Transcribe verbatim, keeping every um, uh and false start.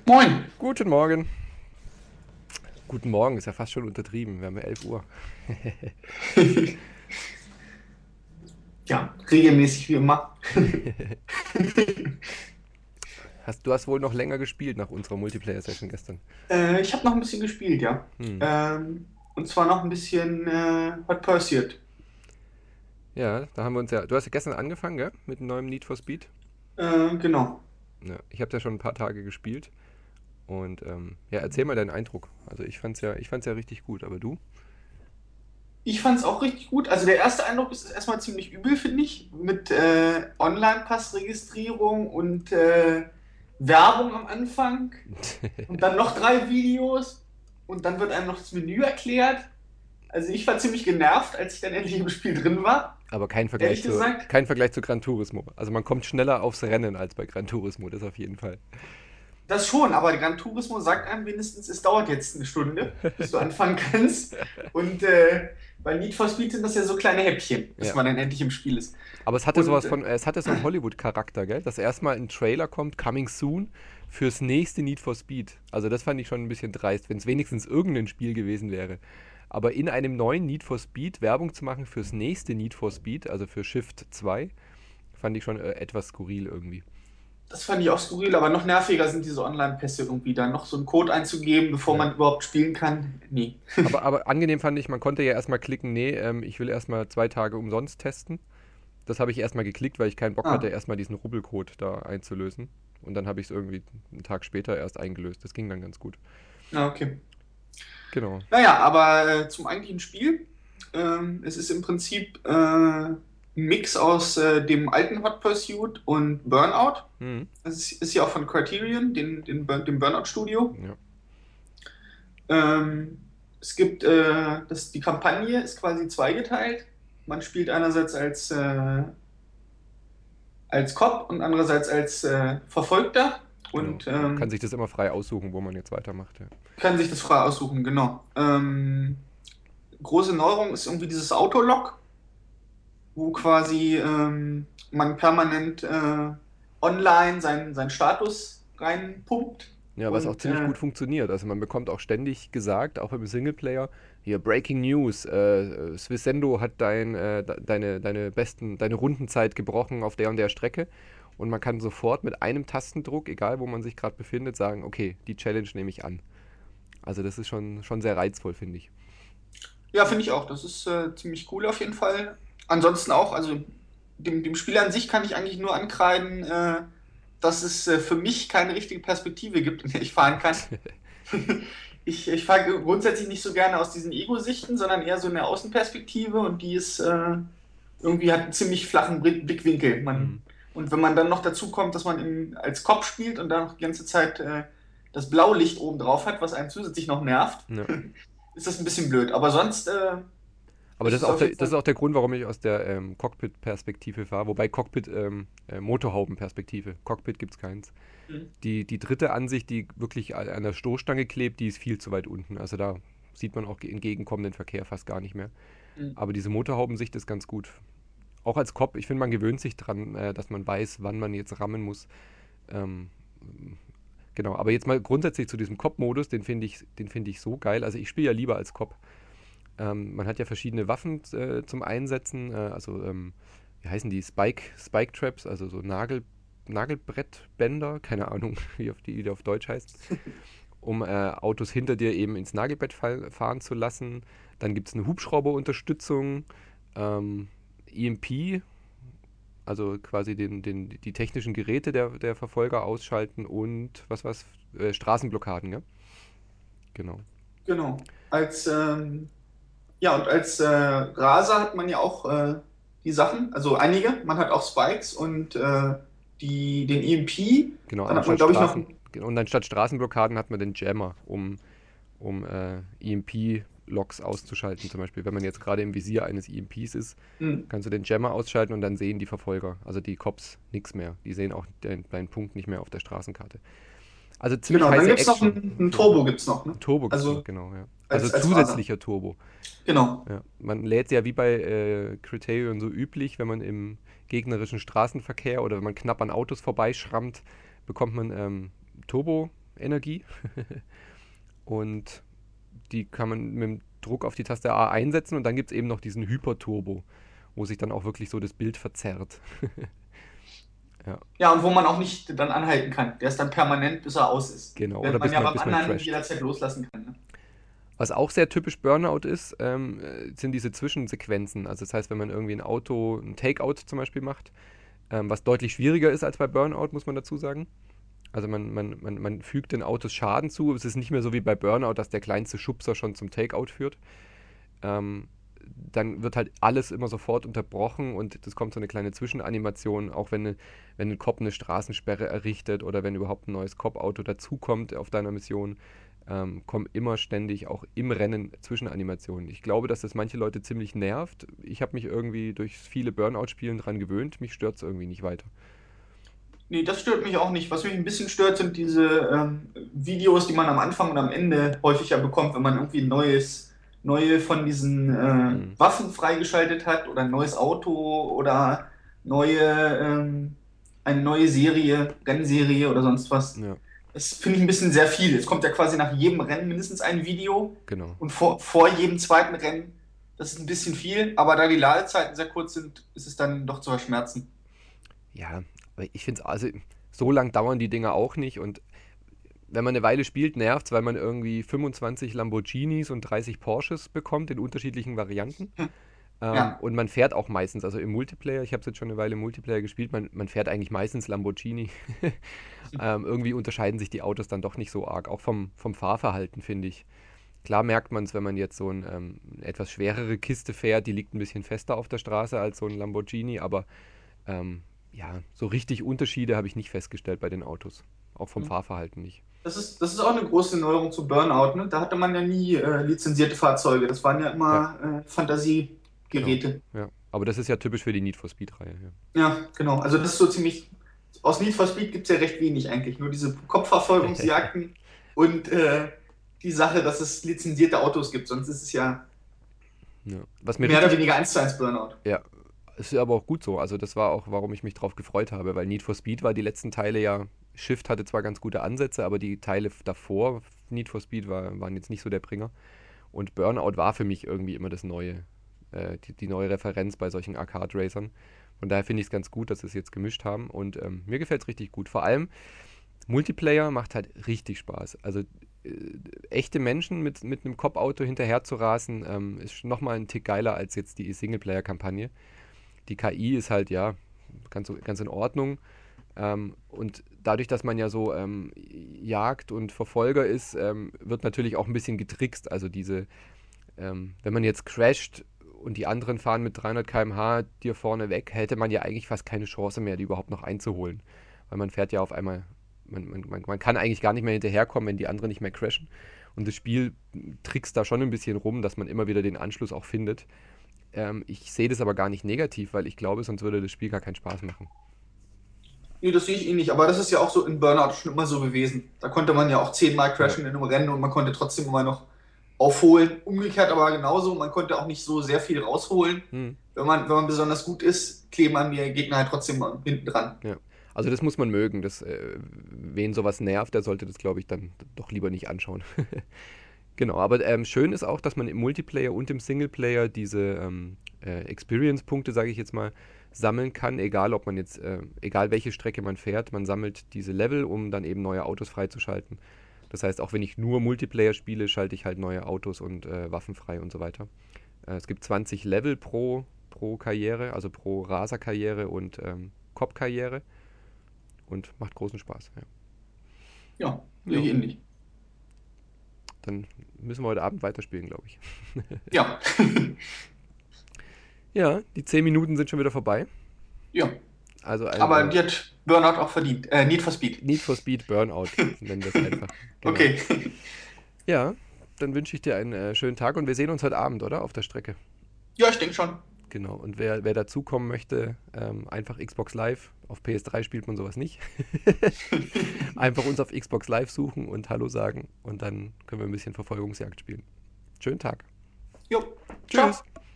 Moin. Guten Morgen. Guten Morgen ist ja fast schon untertrieben. Wir haben ja elf Uhr. Ja, regelmäßig wie immer. Hast, du hast wohl noch länger gespielt nach unserer Multiplayer-Session gestern. Äh, ich habe noch ein bisschen gespielt, ja. Hm. Ähm, und zwar noch ein bisschen äh, Hot Pursuit. Ja, da haben wir uns ja. Du hast ja gestern angefangen, gell? Mit einem neuen Need for Speed. Äh, genau. Ja, ich habe ja schon ein paar Tage gespielt. Und ähm, ja, erzähl mal deinen Eindruck. Also ich fand's ja, ich fand's ja richtig gut, aber du? Ich fand es auch richtig gut. Also der erste Eindruck ist erstmal ziemlich übel, finde ich, mit äh, Online-Pass-Registrierung und äh, Werbung am Anfang und dann noch drei Videos und dann wird einem noch das Menü erklärt. Also ich war ziemlich genervt, als ich dann endlich im Spiel drin war, Aber kein Vergleich ehrlich zu, gesagt. kein Vergleich zu Gran Turismo. Also man kommt schneller aufs Rennen als bei Gran Turismo, das auf jeden Fall. Das schon, aber Gran Turismo sagt einem wenigstens, es dauert jetzt eine Stunde, bis du anfangen kannst. Und äh, bei Need for Speed sind das ja so kleine Häppchen, bis Ja. man dann endlich im Spiel ist. Aber es hatte Und sowas äh, von, äh, es hatte so einen Hollywood-Charakter, gell? Dass erstmal ein Trailer kommt, Coming Soon, fürs nächste Need for Speed. Also das fand ich schon ein bisschen dreist, wenn es wenigstens irgendein Spiel gewesen wäre. Aber in einem neuen Need for Speed Werbung zu machen fürs nächste Need for Speed, also für Shift zwei, fand ich schon äh, etwas skurril irgendwie. das fand ich auch skurril, aber noch nerviger sind diese Online-Pässe irgendwie, dann noch so einen Code einzugeben, bevor Ja. man überhaupt spielen kann. Nee. Aber, aber angenehm fand ich, man konnte ja erstmal klicken, nee, ähm, ich will erstmal zwei Tage umsonst testen. Das habe ich erstmal geklickt, weil ich keinen Bock hatte, Ah, erstmal diesen Rubbelcode da einzulösen. Und dann habe ich es irgendwie einen Tag später erst eingelöst. Das ging dann ganz gut. ah, okay. Genau. Naja, aber äh, zum eigentlichen Spiel. Ähm, es ist im Prinzip äh, ein Mix aus äh, dem alten Hot Pursuit und Burnout. Mhm. Das ist, ist ja auch von Criterion, den, den, Bur- dem Burnout-Studio. Ja. Ähm, es gibt, äh, das, die Kampagne ist quasi zweigeteilt. Man spielt einerseits als, äh, als Cop und andererseits als äh, Verfolgter Genau. und Man kann ähm, sich das immer frei aussuchen, wo man jetzt weitermacht. Ja. kann sich das frei aussuchen, genau. Ähm, große Neuerung ist irgendwie dieses Autolock, wo quasi ähm, man permanent äh, online seinen, seinen Status reinpumpt. Ja, was auch Und ziemlich äh, gut funktioniert. Also man bekommt auch ständig gesagt, auch im Singleplayer, hier Breaking News, äh, Swissendo hat dein, äh, de- deine, deine besten, deine Rundenzeit gebrochen auf der und der Strecke. Und man kann sofort mit einem Tastendruck, egal wo man sich gerade befindet, sagen, okay, die Challenge nehme ich an. Also das ist schon, schon sehr reizvoll, finde ich. ja, finde ich auch. Das ist äh, ziemlich cool auf jeden Fall. Ansonsten auch, also dem, dem Spiel an sich kann ich eigentlich nur ankreiden, äh, dass es äh, für mich keine richtige Perspektive gibt, in der ich fahren kann. Ich, ich fahre grundsätzlich nicht so gerne aus diesen Ego-Sichten, sondern eher so eine Außenperspektive und die ist äh, irgendwie hat einen ziemlich flachen Blick- Blickwinkel. Hm. Man, und wenn man dann noch dazu kommt, dass man in, als Cop spielt und dann noch die ganze Zeit äh, das Blaulicht oben drauf hat, was einen zusätzlich noch nervt, Ja. ist das ein bisschen blöd. Aber sonst äh, Aber ist das ist es auch auf der, jeden das ist Fall. auch der Grund, warum ich aus der ähm, Cockpit-Perspektive fahre. Wobei Cockpit, ähm, äh, Motorhaubenperspektive. Cockpit gibt es keins. Mhm. Die, die dritte Ansicht, die wirklich an an der Stoßstange klebt, die ist viel zu weit unten. Also da sieht man auch entgegenkommenden Verkehr fast gar nicht mehr. Mhm. Aber diese Motorhaubensicht ist ganz gut. Auch als Cop, ich finde, man gewöhnt sich dran, äh, dass man weiß, wann man jetzt rammen muss. Ähm, genau, aber jetzt mal grundsätzlich zu diesem Cop-Modus, den finde ich, den finde ich so geil. Also ich spiele ja lieber als Cop. Ähm, man hat ja verschiedene Waffen äh, zum Einsetzen, äh, also ähm, wie heißen die? Spike, Spike Traps, also so Nagel, Nagelbrettbänder, keine Ahnung, wie auf die, wie die auf Deutsch heißt, um äh, Autos hinter dir eben ins Nagelbett fall, fahren zu lassen. Dann gibt es eine Hubschrauberunterstützung, ähm, E M P, also quasi den, den, die technischen Geräte der, der Verfolger ausschalten und was was äh, Straßenblockaden, ja? Genau. Genau. Als ähm, ja und als äh, Raser hat man ja auch äh, die Sachen, also einige. Man hat auch Spikes und äh, die, den E M P. Genau, Dann hat man, anstatt glaube ich, noch. Straßen. Und anstatt Straßenblockaden hat man den Jammer, um, um äh, E M P-Loks auszuschalten. Zum Beispiel, wenn man jetzt gerade im Visier eines E M Ps ist, Hm, kannst du den Jammer ausschalten und dann sehen die Verfolger, also die Cops, nichts mehr. Die sehen auch den, deinen Punkt nicht mehr auf der Straßenkarte. Also ziemlich genau. Dann heiße gibt es noch Action, einen, einen auf jeden Fall. Turbo, gibt's noch, ne? Ein Turbo gibt es noch, Also genau, ja. Also als, als Raser. zusätzlicher Turbo. Genau. Ja. Man lädt ja wie bei äh, Criterion so üblich, wenn man im gegnerischen Straßenverkehr oder wenn man knapp an Autos vorbeischrammt, bekommt man ähm, Turbo Energie. Und die kann man mit dem Druck auf die Taste A einsetzen und dann gibt es eben noch diesen Hyperturbo, wo sich dann auch wirklich so das Bild verzerrt. Ja, Ja, und wo man auch nicht dann anhalten kann. Der ist dann permanent, bis er aus ist. genau. Oder Während man bis ja man, beim bis man anderen crasht. jederzeit loslassen kann. Ne? Was auch sehr typisch Burnout ist, ähm, äh, sind diese Zwischensequenzen. Also das heißt, wenn man irgendwie ein Auto, ein Takeout zum Beispiel macht, ähm, was deutlich schwieriger ist als bei Burnout, muss man dazu sagen. Also man, man, man, man fügt den Autos Schaden zu. Es ist nicht mehr so wie bei Burnout, dass der kleinste Schubser schon zum Takeout führt. Ähm, Dann wird halt alles immer sofort unterbrochen und es kommt so eine kleine Zwischenanimation, auch wenn, wenn ein Cop eine Straßensperre errichtet oder wenn überhaupt ein neues Cop-Auto dazukommt auf deiner Mission, ähm, kommen immer ständig auch im Rennen Zwischenanimationen. Ich glaube, dass das manche Leute ziemlich nervt. Ich habe mich irgendwie durch viele Burnout-Spielen dran gewöhnt. Mich stört es irgendwie nicht weiter. Nee, das stört mich auch nicht. Was mich ein bisschen stört, sind diese ähm, Videos, die man am Anfang und am Ende häufig ja bekommt, wenn man irgendwie ein neues, neue von diesen äh, Hm, Waffen freigeschaltet hat oder ein neues Auto oder neue, ähm, eine neue Serie, Rennserie oder sonst was. ja, Das finde ich ein bisschen sehr viel. Es kommt ja quasi nach jedem Rennen mindestens ein Video genau. und vor, vor jedem zweiten Rennen, das ist ein bisschen viel, aber da die Ladezeiten sehr kurz sind, ist es dann doch zu verschmerzen. Ja, aber ich finde es, also so lang dauern die Dinger auch nicht und wenn man eine Weile spielt, nervt es, weil man irgendwie fünfundzwanzig Lamborghinis und dreißig Porsches bekommt in unterschiedlichen Varianten. Ähm, Ja. und man fährt auch meistens, also im Multiplayer, ich habe es jetzt schon eine Weile im Multiplayer gespielt, man, man fährt eigentlich meistens Lamborghini. ähm, irgendwie unterscheiden sich die Autos dann doch nicht so arg, auch vom, vom Fahrverhalten, finde ich. Klar merkt man es, wenn man jetzt so ein, ähm, eine etwas schwerere Kiste fährt, die liegt ein bisschen fester auf der Straße als so ein Lamborghini, aber ähm, ja, so richtig Unterschiede habe ich nicht festgestellt bei den Autos. Auch vom Fahrverhalten nicht. Das ist, das ist auch eine große Neuerung zu Burnout, ne? Da hatte man ja nie äh, lizenzierte Fahrzeuge. Das waren ja Ja, immer äh, genau. Fantasiegeräte. Ja. Aber das ist ja typisch für die Need for Speed-Reihe. Ja. Ja, genau. Also das ist so ziemlich. Aus Need for Speed gibt es ja recht wenig eigentlich. Nur diese Kopfverfolgungsjagden und äh, die Sache, dass es lizenzierte Autos gibt. Sonst ist es ja Ja. Was mir mehr oder richtig, weniger eins zu eins Burnout. ja, ist aber auch gut so. Also das war auch, warum ich mich drauf gefreut habe, weil Need for Speed war die letzten Teile ja, Shift hatte zwar ganz gute Ansätze, aber die Teile davor, Need for Speed, war, waren jetzt nicht so der Bringer. Und Burnout war für mich irgendwie immer das neue, äh, die, die neue Referenz bei solchen Arcade-Racern. Von daher finde ich es ganz gut, dass sie es jetzt gemischt haben und ähm, mir gefällt es richtig gut. Vor allem, Multiplayer macht halt richtig Spaß. Also äh, echte Menschen mit, mit einem Cop-Auto hinterher zu rasen, ähm, ist nochmal ein Tick geiler als jetzt die Singleplayer-Kampagne. Die K I ist halt, ja, ganz, ganz in Ordnung. Ähm, und dadurch, dass man ja so ähm, Jagd und Verfolger ist, ähm, wird natürlich auch ein bisschen getrickst. Also diese, ähm, wenn man jetzt crasht und die anderen fahren mit dreihundert Kilometer pro Stunde dir vorne weg, hätte man ja eigentlich fast keine Chance mehr, die überhaupt noch einzuholen. Weil man fährt ja auf einmal, man, man, man, man kann eigentlich gar nicht mehr hinterherkommen, wenn die anderen nicht mehr crashen. Und das Spiel trickst da schon ein bisschen rum, dass man immer wieder den Anschluss auch findet. Ähm, ich sehe das aber gar nicht negativ, weil ich glaube, sonst würde das Spiel gar keinen Spaß machen. Nee, das sehe ich eh nicht. Aber das ist ja auch so in Burnout schon immer so gewesen. Da konnte man ja auch zehnmal Ja. crashen in einem Rennen und man konnte trotzdem immer noch aufholen. Umgekehrt aber genauso. Man konnte auch nicht so sehr viel rausholen. Hm. Wenn man, wenn man besonders gut ist, kleben an die Gegner halt trotzdem hinten dran. Ja. Also das muss man mögen. Das, äh, wen sowas nervt, der sollte das, glaube ich, dann doch lieber nicht anschauen. Genau, aber ähm, schön ist auch, dass man im Multiplayer und im Singleplayer diese ähm, äh, Experience-Punkte, sage ich jetzt mal, sammeln kann, egal ob man jetzt, äh, egal welche Strecke man fährt, man sammelt diese Level, um dann eben neue Autos freizuschalten. Das heißt, auch wenn ich nur Multiplayer spiele, schalte ich halt neue Autos und äh, Waffen frei und so weiter. Äh, es gibt zwanzig Level pro, pro Karriere, also pro Raser-Karriere und ähm, Cop-Karriere und macht großen Spaß. Ja. Ja, sehe Ja, ich ähnlich. dann müssen wir heute Abend weiterspielen, glaube ich. Ja. Ja, die zehn Minuten sind schon wieder vorbei. Ja. Also ein Aber äh, die hat Burnout auch verdient. Äh, Need for Speed. Need for Speed Burnout, nennen wir es einfach. Genau. Okay. Ja, dann wünsche ich dir einen äh, schönen Tag und wir sehen uns heute Abend, oder? Auf der Strecke. Ja, ich denke schon. Genau. Und wer, wer dazukommen möchte, ähm, einfach Xbox Live. Auf P S drei spielt man sowas nicht. Einfach uns auf Xbox Live suchen und Hallo sagen und dann können wir ein bisschen Verfolgungsjagd spielen. Schönen Tag. Jo. Ciao. Tschüss.